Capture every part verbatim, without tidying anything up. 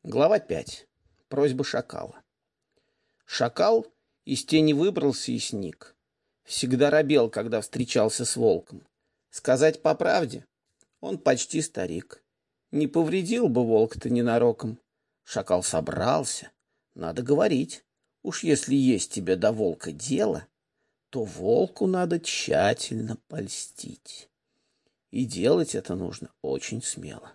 Глава пять. Просьба шакала. Шакал из тени выбрался и сник. Всегда робел, когда встречался с волком. Сказать по правде, он почти старик. Не повредил бы волк-то ненароком. Шакал собрался. Надо говорить. Уж если есть тебе до волка дело, то волку надо тщательно польстить. И делать это нужно очень смело.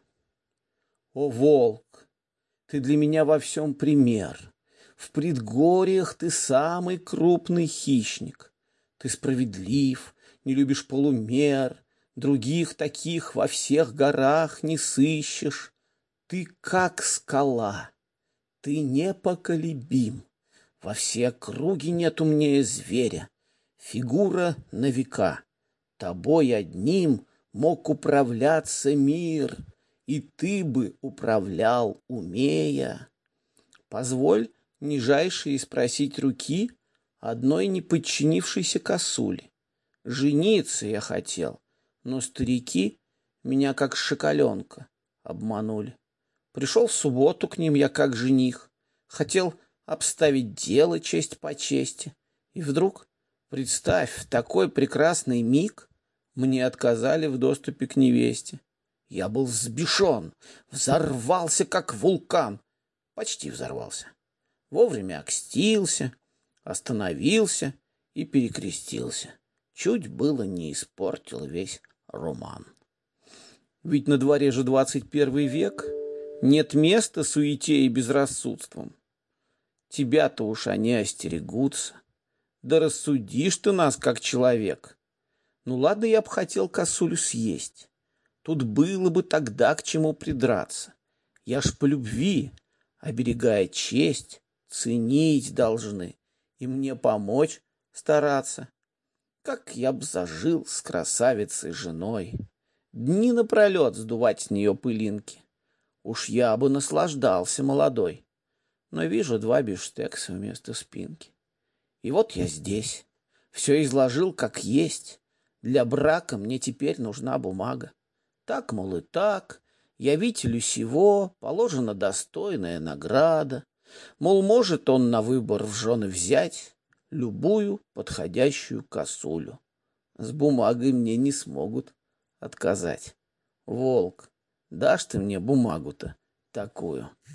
О, волк! Ты для меня во всем пример. В предгорьях ты самый крупный хищник. Ты справедлив, не любишь полумер, других таких во всех горах не сыщешь. Ты как скала, ты непоколебим. Во все округи нет умнее зверя. Фигура на века. Тобой одним мог управляться мир, и ты бы управлял, умея. Позволь нижайшей спросить руки одной неподчинившейся косули. Жениться я хотел, но старики меня как шоколенка обманули. Пришел в субботу к ним я как жених, хотел обставить дело честь по чести, и вдруг, представь, в такой прекрасный миг мне отказали в доступе к невесте. Я был взбешен, взорвался, как вулкан. Почти взорвался. Вовремя окстился, остановился и перекрестился. Чуть было не испортил весь роман. Ведь на дворе же двадцать первый век, нет места суете и безрассудствам. Тебя-то уж они остерегутся. Да рассудишь ты нас, как человек. Ну ладно, я б хотел косулю съесть. Тут было бы тогда к чему придраться. Я ж по любви, оберегая честь, ценить должны и мне помочь стараться. Как я б зажил с красавицей женой, дни напролет сдувать с нее пылинки. Уж я бы наслаждался молодой, но вижу два бифштекса вместо спинки. И вот я здесь, все изложил как есть. Для брака мне теперь нужна бумага. Так, мол, и так, явителю сего положена достойная награда. Мол, может он на выбор в жены взять любую подходящую косулю. С бумагой мне не смогут отказать. Волк, дашь ты мне бумагу-то такую?